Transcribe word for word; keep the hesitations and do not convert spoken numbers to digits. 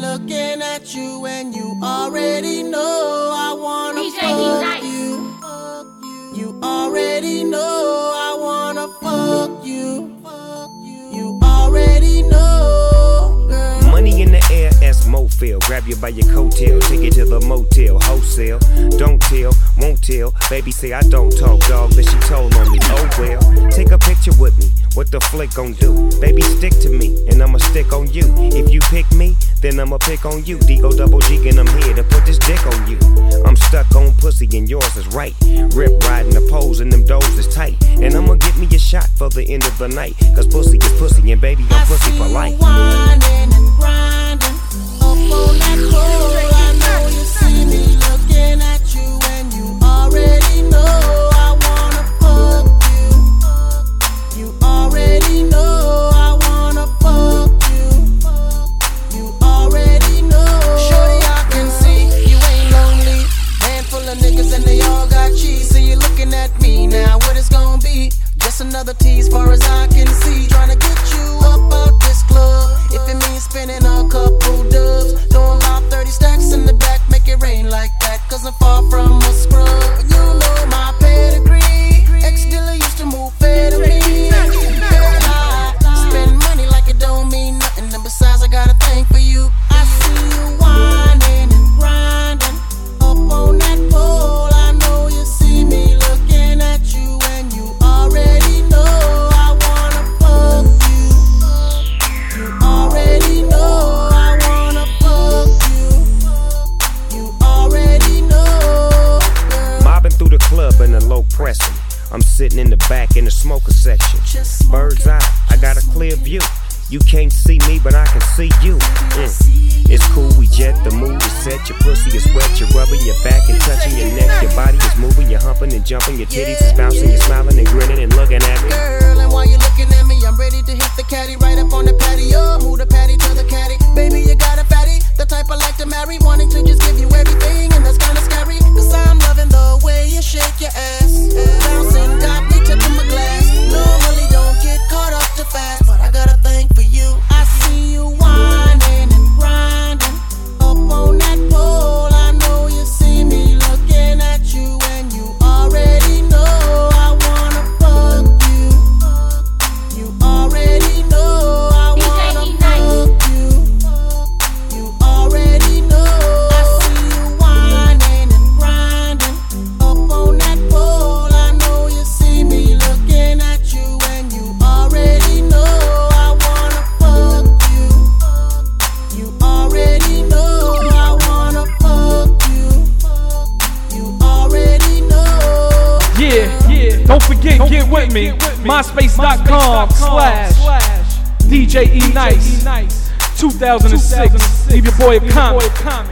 looking at you and you already know I wanna D J fuck E-Nice. you. You already know I wanna fuck you. You already know, girl. Money in the air, as Mofil. Grab you by your coattail, take you to the motel, wholesale. Don't tell, won't tell. Baby say I don't talk, dog. Then she told on me, oh well. Take a picture with me. What the flick gon' do? Baby, stick to me, and I'ma stick on you. If you pick me, then I'ma pick on you. Digo double G, and I'm here to put this dick on you. I'm stuck on pussy, and yours is right. Rip riding the poles, and them doors is tight. And I'ma get me a shot for the end of the night. Cause pussy is pussy, and baby, I'm pussy for life. I see you whining and grinding up on that pole. I know you see me looking at you, and you already know I wanna fuck you. You already know I wanna fuck you. You already know. Shorty, I can see you ain't lonely. Handful of niggas and they all got cheese. So you looking at me now, what it's gonna be? Just another tease far as I can see. Tryna get you up out this club. If it means spending a couple dubs, throwing about thirty stacks in the back, make it rain like that. Cause I'm far from a scrub. And you know my pedigree. Ex-dealer used to move fair to me. I spend money like it don't mean nothing. And besides, I got a thing for you. I see you whining and grinding up on that pole. I know you see me looking at you, and you already know I wanna fuck you. You already know I wanna fuck you. You already know, girl. Mobbing through the club in a low pressing. I'm sitting in the back in the smoker section. Bird's eye, I got a clear view. You can't see me, but I can see you. Mm. It's cool, we jet, the mood is set. Your pussy is wet, you're rubbing your back and touching your neck. Your body is moving, you're humping and jumping. Your titties is bouncing, you're smiling and grinning and looking at me. Girl, and while you're looking at me, I'm ready to hit the caddy right up on the patio. Move the patty to the caddy. Baby, you got a fatty, the type I like to marry. Wanting to just give you everything, and that's kinda scary. Cause I'm loving the way you shake your ass. Bouncing, got me tipping my glass. Normally don't get caught up too fast, but I got a thing for you. I see you whining and grinding up on that pole. I know you see me looking at you, and you already know I wanna fuck you. You already know I wanna fuck you. You already know. I see you whining and grinding up on that pole. I know you see me looking at you, and you already know I wanna fuck you. You already know I wanna fuck you. You already know. Yeah, yeah. Don't forget, Don't get, forget with me. get with me. MySpace.com slash D J E-Nice two thousand six. Leave your boy a comment.